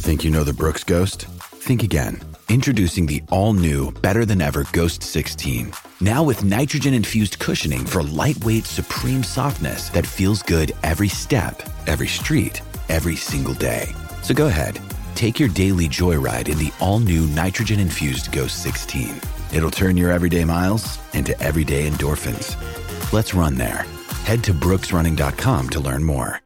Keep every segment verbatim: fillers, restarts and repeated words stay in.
Think you know the Brooks Ghost? Think again. Introducing the all-new, better-than-ever Ghost sixteen. Now with nitrogen-infused cushioning for lightweight, supreme softness that feels good every step, every street, every single day. So go ahead, take your daily joyride in the all-new nitrogen-infused Ghost sixteen. It'll turn your everyday miles into everyday endorphins. Let's run there. Head to brooks running dot com to learn more.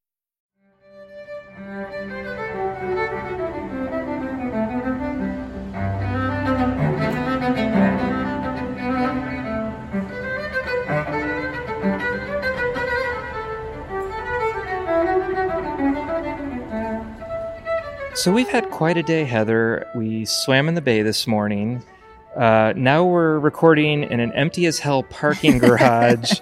So we've had quite a day, Heather. We swam in the bay this morning. Uh, now we're recording in an empty as hell parking garage.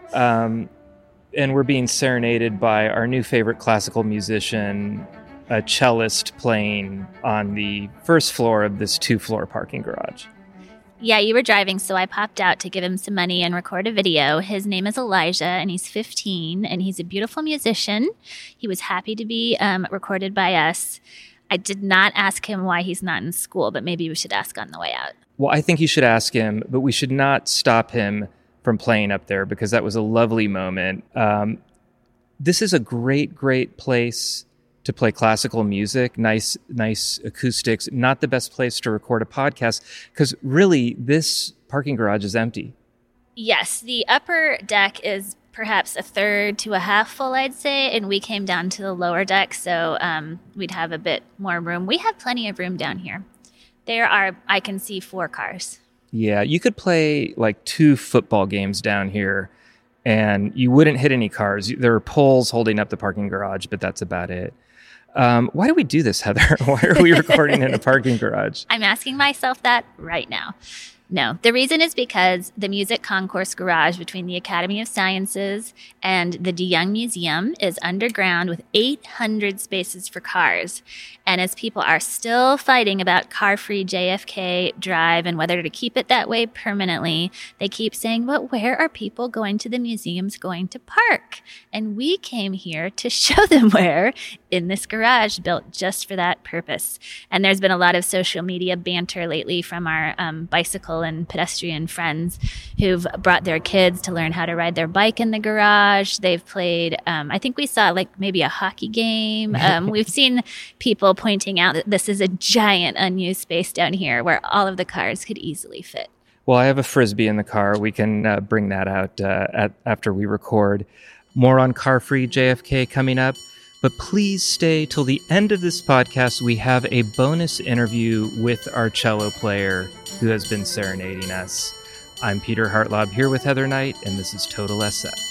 um, and we're being serenaded by our new favorite classical musician, a cellist playing on the first floor of this two-floor parking garage. Yeah, you were driving, so I popped out to give him some money and record a video. His name is Elijah, and he's fifteen, and he's a beautiful musician. He was happy to be um, recorded by us. I did not ask him why he's not in school, but maybe we should ask on the way out. Well, I think you should ask him, but we should not stop him from playing up there because that was a lovely moment. Um, this is a great, great place to play classical music, nice, nice acoustics, not the best place to record a podcast because really this parking garage is empty. Yes, the upper deck is perhaps a third to a half full, I'd say, and we came down to the lower deck, so um, we'd have a bit more room. We have plenty of room down here. There are, I can see four cars. Yeah, you could play like two football games down here, and you wouldn't hit any cars. There are poles holding up the parking garage, but that's about it. Um, why do we do this, Heather? Why are we recording in a parking garage? I'm asking myself that right now. No, the reason is because the Music Concourse Garage between the Academy of Sciences and the DeYoung Museum is underground with eight hundred spaces for cars. And as people are still fighting about car-free J F K Drive and whether to keep it that way permanently, they keep saying, but where are people going to the museums going to park? And we came here to show them where in this garage built just for that purpose. And there's been a lot of social media banter lately from our um, bicycle and pedestrian friends who've brought their kids to learn how to ride their bike in the garage. They've played, um, I think we saw like maybe a hockey game. Um, we've seen people pointing out that this is a giant unused space down here where all of the cars could easily fit. Well, I have a Frisbee in the car. We can uh, bring that out uh, at, after we record. More on car-free J F K coming up. But please stay till the end of this podcast. We have a bonus interview with our cello player who has been serenading us. I'm Peter Hartlaub here with Heather Knight, and this is Total S F.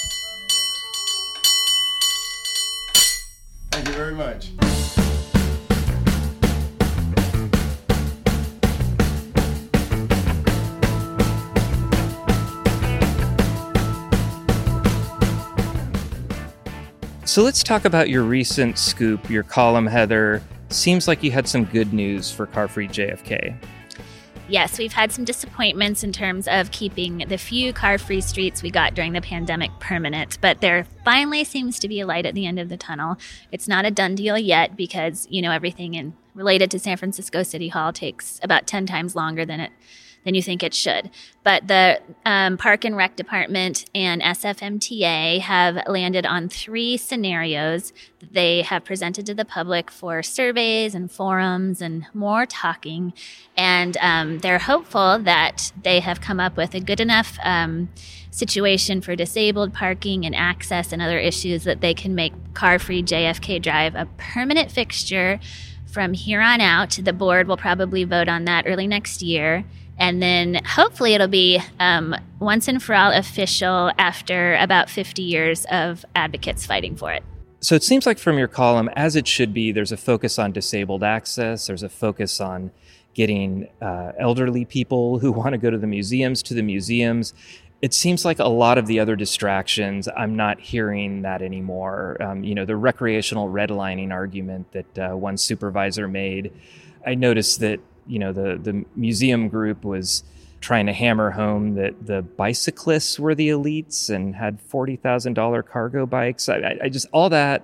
Thank you very much. So let's talk about your recent scoop, your column, Heather. Seems like you had some good news for car-free J F K. Yes, we've had some disappointments in terms of keeping the few car-free streets we got during the pandemic permanent, but there finally seems to be a light at the end of the tunnel. It's not a done deal yet because, you know, everything in related to San Francisco City Hall takes about ten times longer than it than you think it should. But the um, Park and Rec Department and S F M T A have landed on three scenarios that they have presented to the public for surveys and forums and more talking. And um, they're hopeful that they have come up with a good enough um, situation for disabled parking and access and other issues that they can make car-free J F K Drive a permanent fixture from here on out. The board will probably vote on that early next year. And then hopefully it'll be um, once and for all official after about fifty years of advocates fighting for it. So it seems like from your column, as it should be, there's a focus on disabled access. There's a focus on getting uh, elderly people who want to go to the museums to the museums. It seems like a lot of the other distractions, I'm not hearing that anymore. Um, you know, the recreational redlining argument that uh, one supervisor made, I noticed that you know, the, the museum group was trying to hammer home that the bicyclists were the elites and had forty thousand dollars cargo bikes. I, I just, all that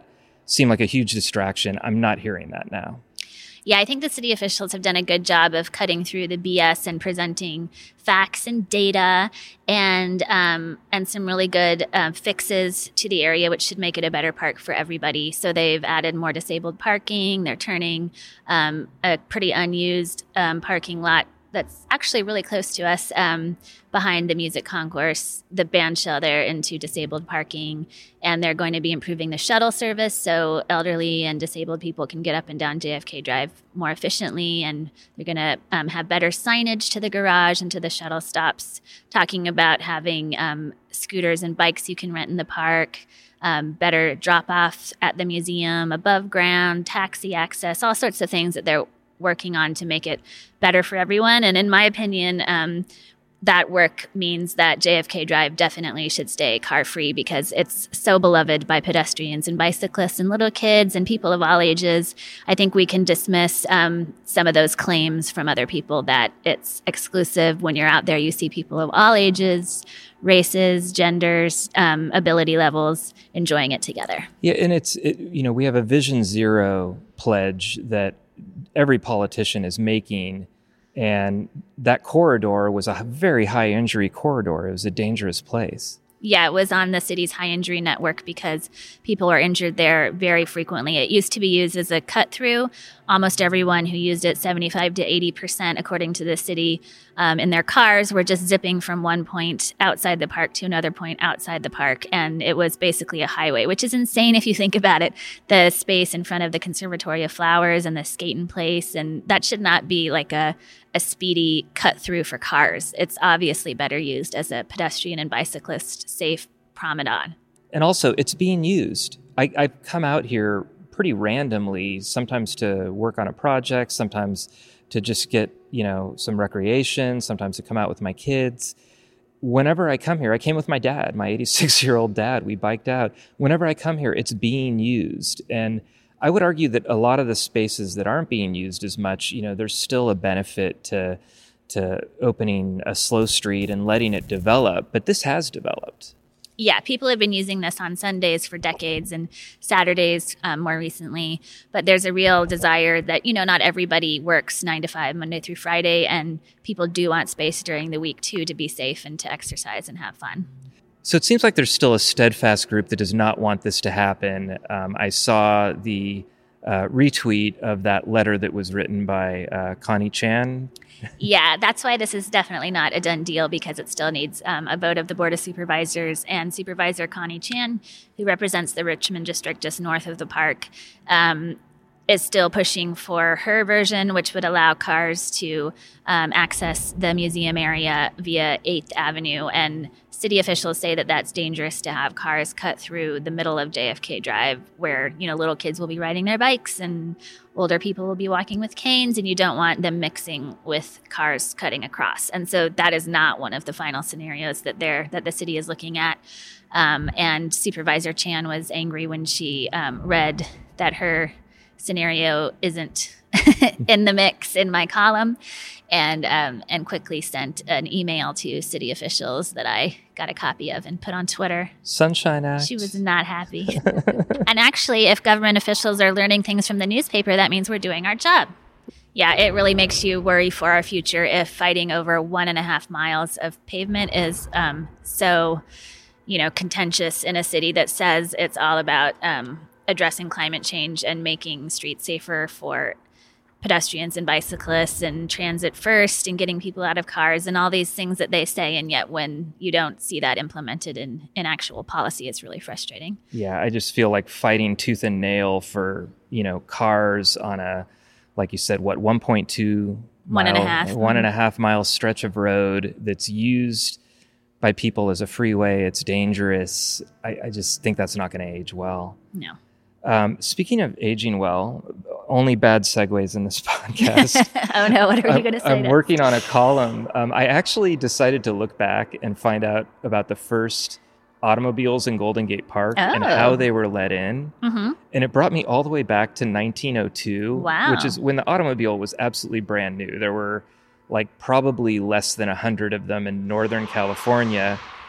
seemed like a huge distraction. I'm not hearing that now. Yeah, I think the city officials have done a good job of cutting through the B S and presenting facts and data and um, and some really good uh, fixes to the area, which should make it a better park for everybody. So they've added more disabled parking. They're turning um, a pretty unused um, parking lot that's actually really close to us um, behind the music concourse, the band shell there, into disabled parking. And they're going to be improving the shuttle service so elderly and disabled people can get up and down J F K Drive more efficiently. And they're going to um, have better signage to the garage and to the shuttle stops, talking about having um, scooters and bikes you can rent in the park, um, better drop-offs at the museum, above ground, taxi access, all sorts of things that they're working on to make it better for everyone. And in my opinion, um, that work means that J F K Drive definitely should stay car-free because it's so beloved by pedestrians and bicyclists and little kids and people of all ages. I think we can dismiss um, some of those claims from other people that it's exclusive. When you're out there, you see people of all ages, races, genders, um, ability levels enjoying it together. Yeah, and it's, it, you know, we have a Vision Zero pledge that every politician is making, and that corridor was a very high injury corridor. It was a dangerous place. Yeah, it was on the city's high injury network because people are injured there very frequently. It used to be used as a cut through. Almost everyone who used it, seventy-five to eighty percent, according to the city, um, in their cars, were just zipping from one point outside the park to another point outside the park. And it was basically a highway, which is insane if you think about it. The space in front of the Conservatory of Flowers and the Skating Place, and that should not be like a, a speedy cut through for cars. It's obviously better used as a pedestrian and bicyclist safe promenade. And also, it's being used. I, I've come out here pretty randomly, sometimes to work on a project, sometimes to just get, you know, some recreation, sometimes to come out with my kids. Whenever I come here, I came with my dad, my eighty-six-year-old dad. We biked out. Whenever I come here, it's being used. And I would argue that a lot of the spaces that aren't being used as much, you know, there's still a benefit to to opening a slow street and letting it develop. But this has developed. Yeah, people have been using this on Sundays for decades and Saturdays um, more recently. But there's a real desire that, you know, not everybody works nine to five, Monday through Friday. And people do want space during the week, too, to be safe and to exercise and have fun. So it seems like there's still a steadfast group that does not want this to happen. Um, I saw the uh, retweet of that letter that was written by uh, Connie Chan. Yeah, that's why this is definitely not a done deal, because it still needs um, a vote of the Board of Supervisors, and Supervisor Connie Chan, who represents the Richmond district just north of the park, um, is still pushing for her version, which would allow cars to um, access the museum area via eighth Avenue. And city officials say that that's dangerous to have cars cut through the middle of J F K Drive, where, you know, little kids will be riding their bikes and older people will be walking with canes, and you don't want them mixing with cars cutting across. And so that is not one of the final scenarios that they're, that the city is looking at. Um, and Supervisor Chan was angry when she um, read that her scenario isn't in the mix in my column, and um, and quickly sent an email to city officials that I got a copy of and put on Twitter. Sunshine Act. She was not happy. And actually, if government officials are learning things from the newspaper, that means we're doing our job. Yeah, it really makes you worry for our future if fighting over one and a half miles of pavement is um, so, you know, contentious in a city that says it's all about um, addressing climate change and making streets safer for pedestrians and bicyclists and transit first and getting people out of cars and all these things that they say. And yet when you don't see that implemented in, in actual policy, it's really frustrating. Yeah, I just feel like fighting tooth and nail for, you know, cars on a, like you said, what, one point two One mile, and a half. One and a half mile stretch of road that's used by people as a freeway. It's dangerous. I, I just think that's not going to age well. No. Um, speaking of aging well, only bad segues in this podcast. Oh no, what are you going to say? I'm next? working on a column. Um, I actually decided to look back and find out about the first automobiles in Golden Gate Park Oh. and how they were let in. Mm-hmm. And it brought me all the way back to nineteen oh two, Wow. which is when the automobile was absolutely brand new. There were like probably less than one hundred of them in Northern California.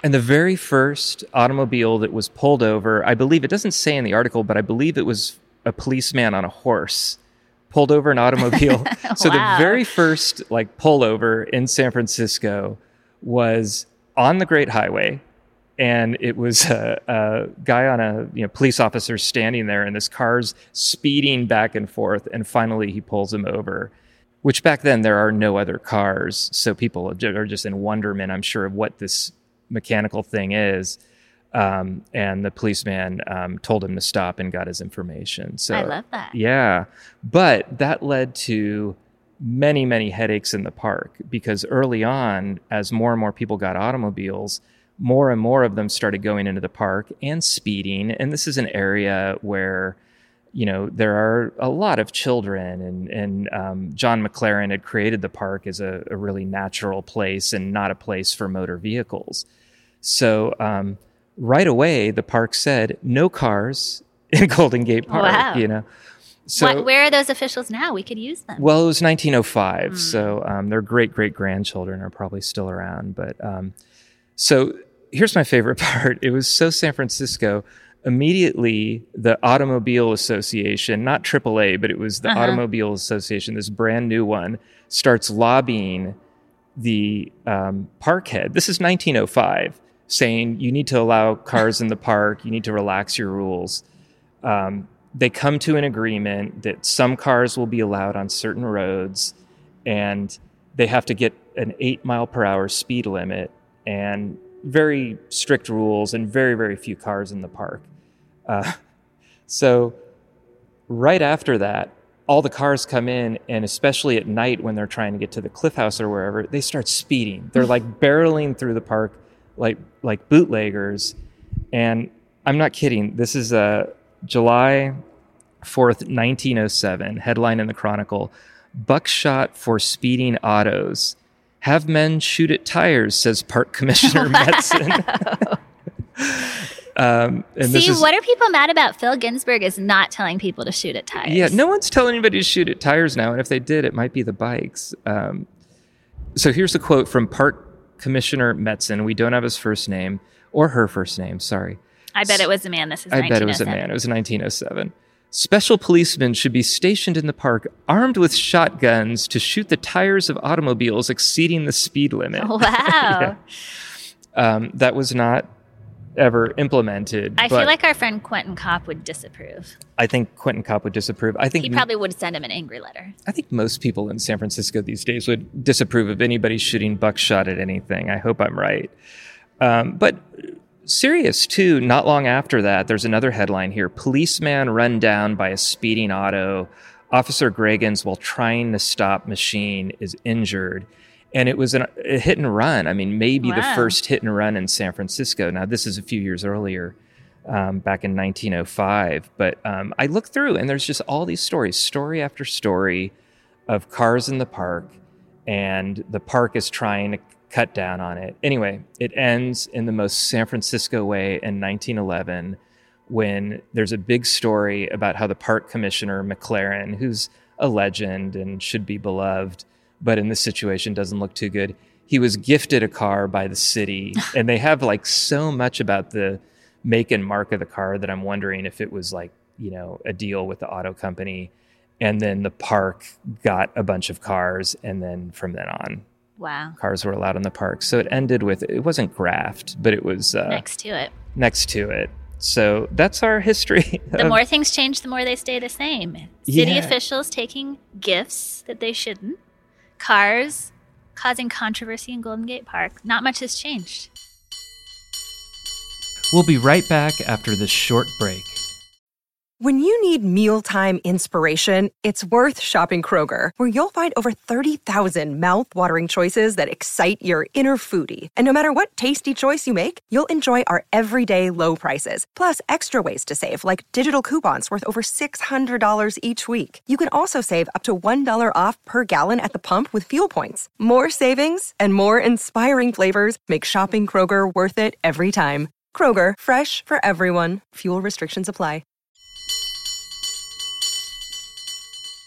And the very first automobile that was pulled over, I believe, it doesn't say in the article, but I believe it was a policeman on a horse pulled over an automobile. So Wow. the very first like pullover in San Francisco was on the Great Highway. And it was a, a guy on a you know police officer standing there, and this car's speeding back and forth. And finally, he pulls him over. Which back then there are no other cars, so people are just in wonderment, I'm sure, of what this mechanical thing is. Um, and the policeman um, told him to stop and got his information. So I love that. Yeah, but that led to many, many headaches in the park because early on, as more and more people got automobiles, more and more of them started going into the park and speeding. And this is an area where, you know, there are a lot of children, and, and um, John McLaren had created the park as a, a really natural place and not a place for motor vehicles. So um, right away, the park said, no cars in Golden Gate Park, Wow. you know. So, what, where are those officials now? We could use them. Well, it was nineteen oh five, Mm. so um, their great-great-grandchildren are probably still around. But um, so here's my favorite part. It was so San Francisco. Immediately, the Automobile Association, not triple A, but it was the Uh-huh. Automobile Association, this brand new one, starts lobbying the um, park head. This is nineteen oh five, saying you need to allow cars in the park. You need to relax your rules. Um, they come to an agreement that some cars will be allowed on certain roads, and they have to get an eight mile per hour speed limit and very strict rules and very, very few cars in the park. Uh, so right after that, all the cars come in, and especially at night when they're trying to get to the Cliff House or wherever, they start speeding. They're like barreling through the park like like bootleggers. And I'm not kidding. This is uh, July fourth, nineteen oh seven, headline in the Chronicle, buckshot for speeding autos. Have men shoot at tires, says Park Commissioner Metzen. um, and See, this is, what are people mad about? Phil Ginsburg is not telling people to shoot at tires. Yeah, no one's telling anybody to shoot at tires now, and if they did, it might be the bikes. Um, so here's a quote from Park Commissioner Metzen. We don't have his first name, or her first name, sorry. I bet it was a man. This is I bet it was a man. It was nineteen oh seven. Special policemen should be stationed in the park armed with shotguns to shoot the tires of automobiles exceeding the speed limit. Wow. Yeah. Um, that was not ever implemented. I but feel like our friend Quentin Kopp would disapprove. I think Quentin Kopp would disapprove. I think He probably would send him an angry letter. I think most people in San Francisco these days would disapprove of anybody shooting buckshot at anything. I hope I'm right. Um, but serious, too. Not long after that, there's another headline here. Policeman run down by a speeding auto. Officer Greggins, while trying to stop machine, is injured. And it was an, a hit and run. I mean, maybe Wow. the first hit and run in San Francisco. Now, this is a few years earlier, um, back in nineteen oh five. But um, I looked through, and there's just all these stories, story after story, of cars in the park, and the park is trying to cut down on it. Anyway, it ends in the most San Francisco way in nineteen eleven, when there's a big story about how the park commissioner, McLaren, who's a legend and should be beloved, but in this situation doesn't look too good, he was gifted a car by the city. And they have like so much about the make and mark of the car that I'm wondering if it was like, you know, a deal with the auto company. And then the park got a bunch of cars, and then from then on, Wow. cars were allowed in the park. So it ended with, it wasn't graft, but it was uh, Next to it. next to it. So that's our history. The of- more things change, the more they stay the same. City Yeah. officials taking gifts that they shouldn't. Cars causing controversy in Golden Gate Park. Not much has changed. We'll be right back after this short break. When you need mealtime inspiration, it's worth shopping Kroger, where you'll find over thirty thousand mouth-watering choices that excite your inner foodie. And no matter what tasty choice you make, you'll enjoy our everyday low prices, plus extra ways to save, like digital coupons worth over six hundred dollars each week. You can also save up to one dollar off per gallon at the pump with fuel points. More savings and more inspiring flavors make shopping Kroger worth it every time. Kroger, fresh for everyone. Fuel restrictions apply.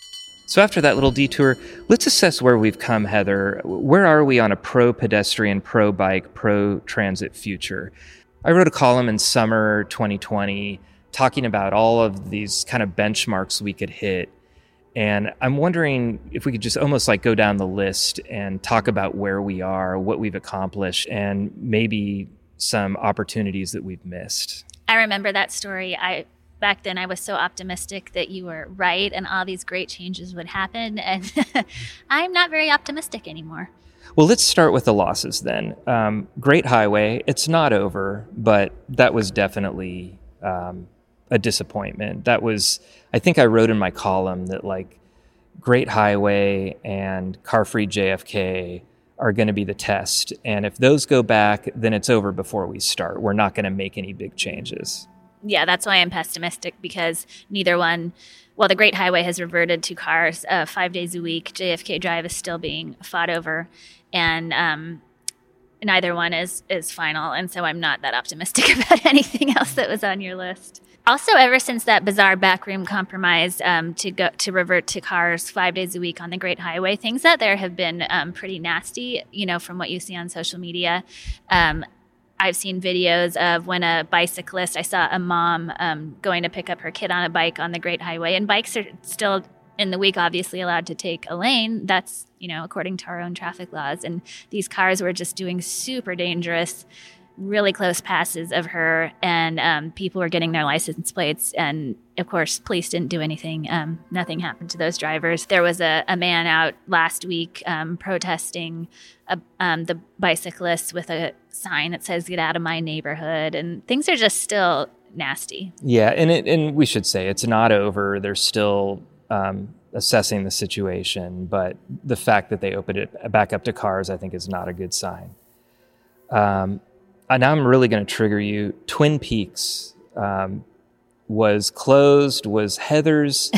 So after that little detour, let's assess where we've come, Heather. Where are we on a pro-pedestrian, pro-bike, pro-transit future? I wrote a column in summer twenty twenty talking about all of these kind of benchmarks we could hit. And I'm wondering if we could just almost like go down the list and talk about where we are, what we've accomplished, and maybe some opportunities that we've missed. I remember that story. I Back then, I was so optimistic that you were right and all these great changes would happen. And I'm not very optimistic anymore. Well, let's start with the losses then. Um, Great Highway, it's not over, but that was definitely um, a disappointment. That was, I think I wrote in my column that like Great Highway and Car-Free J F K are going to be the test. And if those go back, then it's over before we start. We're not going to make any big changes. Yeah, that's why I'm pessimistic, because neither one, well, the Great Highway has reverted to cars uh, five days a week. J F K Drive is still being fought over, and um, neither one is, is final. And so I'm not that optimistic about anything else that was on your list. Also, ever since that bizarre backroom compromise um, to go to revert to cars five days a week on the Great Highway, things out there have been um, pretty nasty, you know, from what you see on social media. Um, I've seen videos of when a bicyclist, I saw a mom um, going to pick up her kid on a bike on the Great Highway, and bikes are still in the week obviously allowed to take a lane. That's, you know, according to our own traffic laws. And these cars were just doing super dangerous, really close passes of her, and um, people were getting their license plates. And of course, police didn't do anything. Um, nothing happened to those drivers. There was a, a man out last week um, protesting a, um, the bicyclists with a sign that says "Get out of my neighborhood," and things are just still nasty. Yeah, and it, and we should say it's not over. They're still um, assessing the situation, but the fact that they opened it back up to cars, I think, is not a good sign. Um, and now I'm really going to trigger you. Twin Peaks um, was closed, was Heather's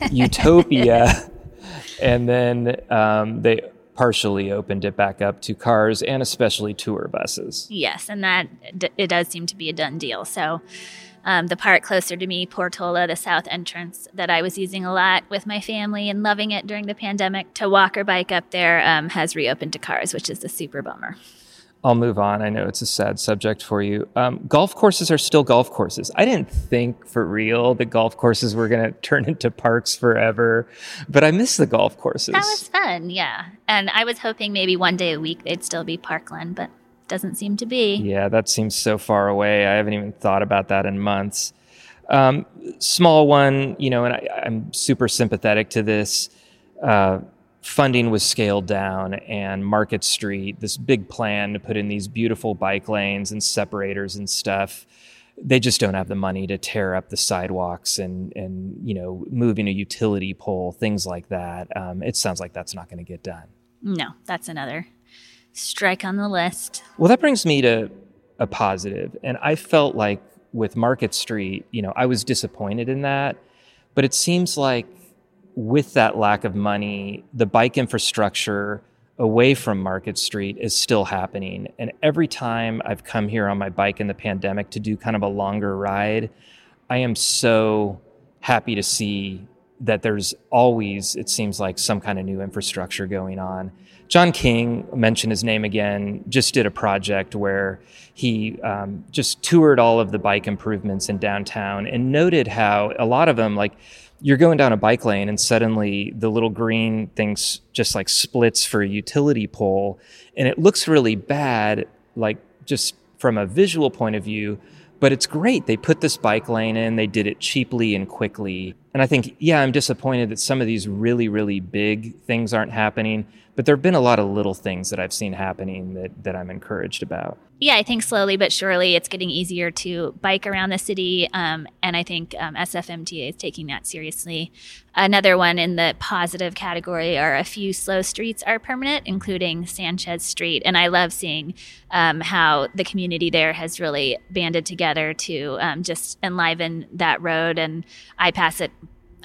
utopia, and then um, they partially opened it back up to cars and especially tour buses. Yes, and that it does seem to be a done deal. So um, the part closer to me, Portola, the south entrance that I was using a lot with my family and loving it during the pandemic, to walk or bike up there um, has reopened to cars, which is a super bummer. I'll move on. I know it's a sad subject for you. Um, golf courses are still golf courses. I didn't think for real that golf courses were going to turn into parks forever, but I miss the golf courses. That was fun, yeah. And I was hoping maybe one day a week they'd still be parkland, but doesn't seem to be. Yeah, that seems so far away. I haven't even thought about that in months. Um, small one, you know, and I, I'm super sympathetic to this. Uh, Funding was scaled down, and Market Street, this big plan to put in these beautiful bike lanes and separators and stuff, they just don't have the money to tear up the sidewalks and, and you know, moving a utility pole, things like that. Um, it sounds like that's not going to get done. No, that's another strike on the list. Well, that brings me to a positive, and I felt like with Market Street, you know, I was disappointed in that, but it seems like with that lack of money, the bike infrastructure away from Market Street is still happening. And every time I've come here on my bike in the pandemic to do kind of a longer ride, I am so happy to see that there's always, it seems like, some kind of new infrastructure going on. John King, mentioned his name again, just did a project where he um, just toured all of the bike improvements in downtown and noted how a lot of them, like, you're going down a bike lane and suddenly the little green thing just like splits for a utility pole, and it looks really bad, like just from a visual point of view, but it's great. They put this bike lane in, they did it cheaply and quickly. And I think, yeah, I'm disappointed that some of these really, really big things aren't happening, but there have been a lot of little things that I've seen happening that, that I'm encouraged about. Yeah, I think slowly but surely it's getting easier to bike around the city, um, and I think um, S F M T A is taking that seriously. Another one in the positive category are a few slow streets are permanent, including Sanchez Street, and I love seeing um, how the community there has really banded together to um, just enliven that road, and I pass it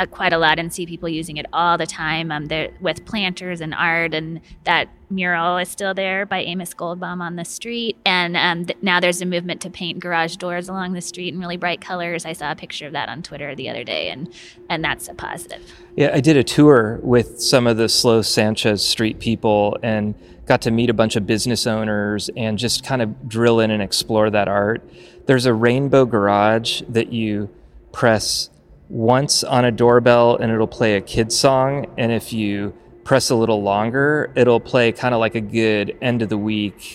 uh, quite a lot and see people using it all the time um, with planters and art. And that mural is still there by Amos Goldbaum on the street. And um, th- now there's a movement to paint garage doors along the street in really bright colors. I saw a picture of that on Twitter the other day, and and that's a positive. Yeah, I did a tour with some of the Slow Sanchez street people and got to meet a bunch of business owners and just kind of drill in and explore that art. There's a rainbow garage that you press once on a doorbell and it'll play a kid's song. And if you press a little longer, it'll play kind of like a good end of the week,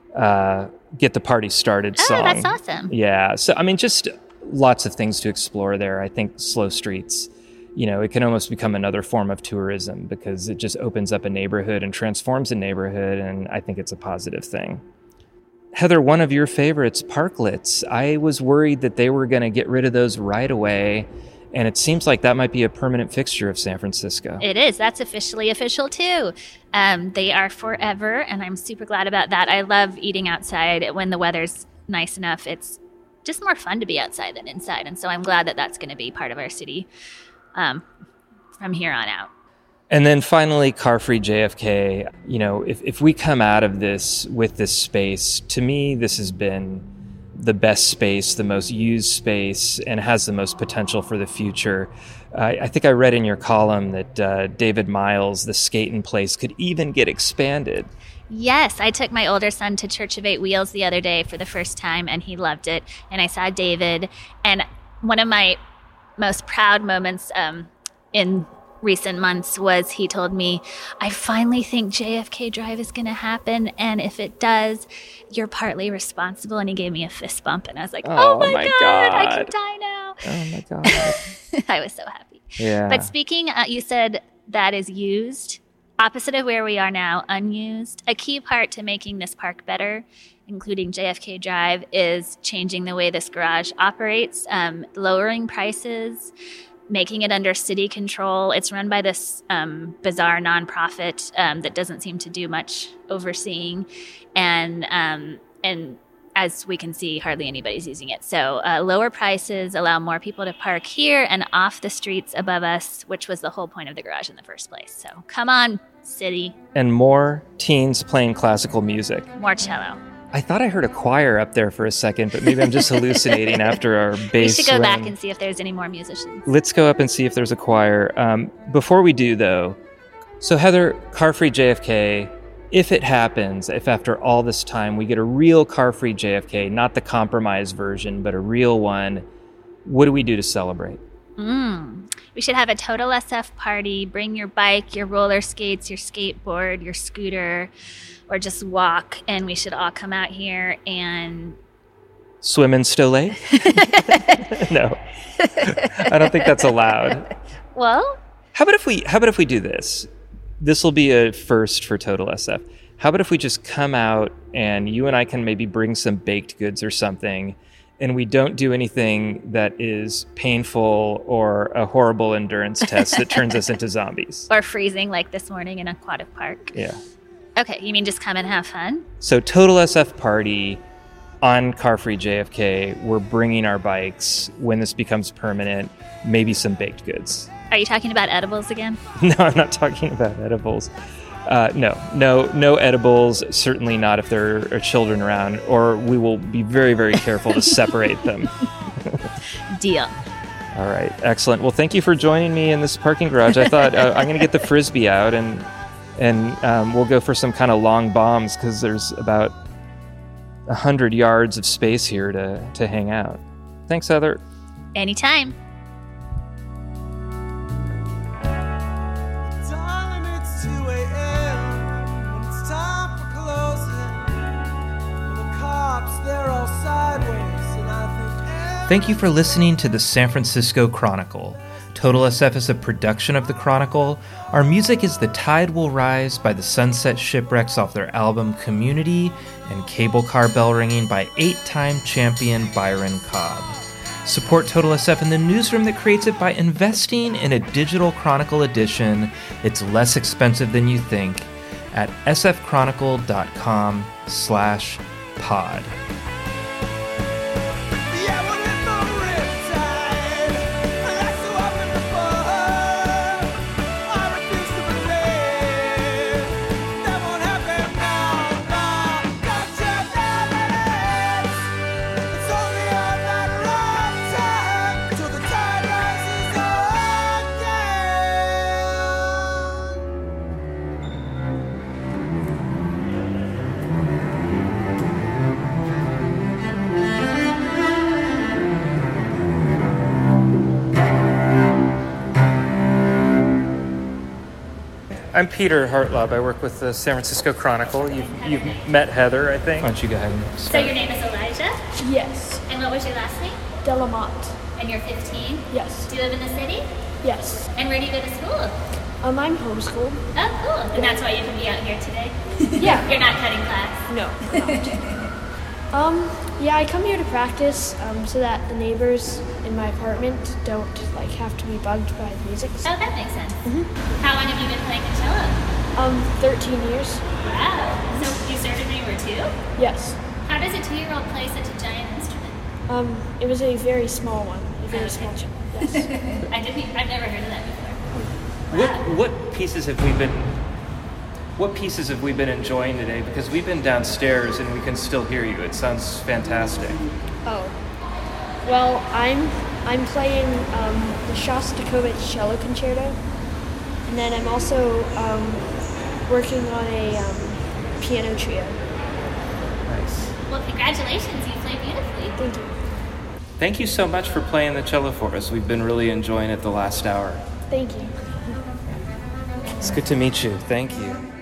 uh, get the party started oh, song. Oh, that's awesome. Yeah. So, I mean, just lots of things to explore there. I think Slow Streets, you know, it can almost become another form of tourism because it just opens up a neighborhood and transforms a neighborhood. And I think it's a positive thing. Heather, one of your favorites, parklets. I was worried that they were going to get rid of those right away. And it seems like that might be a permanent fixture of San Francisco. It is. That's officially official, too. Um, they are forever, and I'm super glad about that. I love eating outside when the weather's nice enough. It's just more fun to be outside than inside. And so I'm glad that that's going to be part of our city um, from here on out. And then finally, Car-Free J F K. You know, if, if we come out of this with this space, to me, this has been the best space, the most used space, and has the most potential for the future. Uh, I think I read in your column that uh, David Miles, the Skatin' Place, could even get expanded. Yes, I took my older son to Church of Eight Wheels the other day for the first time, and he loved it. And I saw David, and one of my most proud moments um, in recent months was he told me, I finally think J F K Drive is going to happen, and if it does, you're partly responsible. And he gave me a fist bump, and I was like, oh, oh my, my god, god, I can die now. Oh my god. I was so happy. Yeah. But speaking, uh, you said that is used, opposite of where we are now, unused. A key part to making this park better, including J F K Drive, is changing the way this garage operates, um, lowering prices, making it under city control. It's run by this um, bizarre nonprofit um, that doesn't seem to do much overseeing. And um, and as we can see, hardly anybody's using it. So uh, lower prices allow more people to park here and off the streets above us, which was the whole point of the garage in the first place. So come on, city. And more teens playing classical music. More cello. I thought I heard a choir up there for a second, but maybe I'm just hallucinating after our bass. We should go run. back and see if there's any more musicians. Let's go up and see if there's a choir. Um, before we do, though, so Heather, Car-Free J F K, if it happens, if after all this time we get a real Car-Free J F K, not the compromise version, but a real one, what do we do to celebrate? Mm. We should have a Total S F party. Bring your bike, your roller skates, your skateboard, your scooter, or just walk, and we should all come out here and swim in Still Lake? No, I don't think that's allowed. Well, how about if we how about if we do this? This will be a first for Total S F. How about if we just come out and you and I can maybe bring some baked goods or something, and we don't do anything that is painful or a horrible endurance test that turns us into zombies. Or freezing like this morning in Aquatic Park. Yeah. Okay, you mean just come and have fun? So Total S F party on Car-Free J F K. We're bringing our bikes when this becomes permanent, maybe some baked goods. Are you talking about edibles again? No, I'm not talking about edibles. Uh, no, no, no edibles, certainly not if there are children around, or we will be very, very careful to separate them. Deal. All right, excellent. Well, thank you for joining me in this parking garage. I thought uh, I'm going to get the Frisbee out and and um, we'll go for some kind of long bombs because there's about one hundred yards of space here to, to hang out. Thanks, Heather. Anytime. Thank you for listening to the San Francisco Chronicle. Total S F is a production of the Chronicle. Our music is The Tide Will Rise by the Sunset Shipwrecks off their album Community, and Cable Car Bell Ringing by eight-time champion Byron Cobb. Support Total S F in the newsroom that creates it by investing in a digital Chronicle edition. It's less expensive than you think at sfchronicle.com slash pod. Yeah, we'll hit the riptide. That's so up in the bud. I'm Peter Hartlaub. I work with the San Francisco Chronicle. You've, you've met Heather, I think. Why don't you go ahead and start? So your name is Elijah? Yes. And what was your last name? Delamont. And you're fifteen? Yes. Do you live in the city? Yes. And where do you go to school? Um, I'm homeschooled. Oh, cool. And that's why you can be out here today? Yeah. You're not cutting class? No, I'm not. um, yeah, I come here to practice um, so that the neighbors in my apartment don't like have to be bugged by the music. Oh, that makes sense. Mm-hmm. How long have you been playing the cello? Um, thirteen years. Wow. So you started when you were two? Yes. How does a two-year-old play such a giant instrument? Um, it was a very small one. A very Okay. small cello. Yes. I didn't. I've never heard of that before. What Wow. what pieces have we been what pieces have we been enjoying today? Because we've been downstairs and we can still hear you. It sounds fantastic. Oh. Well, I'm I'm playing um, the Shostakovich Cello Concerto, and then I'm also um, working on a um, piano trio. Nice. Well, congratulations. You play beautifully. Thank you. Thank you so much for playing the cello for us. We've been really enjoying it the last hour. Thank you. It's good to meet you. Thank you.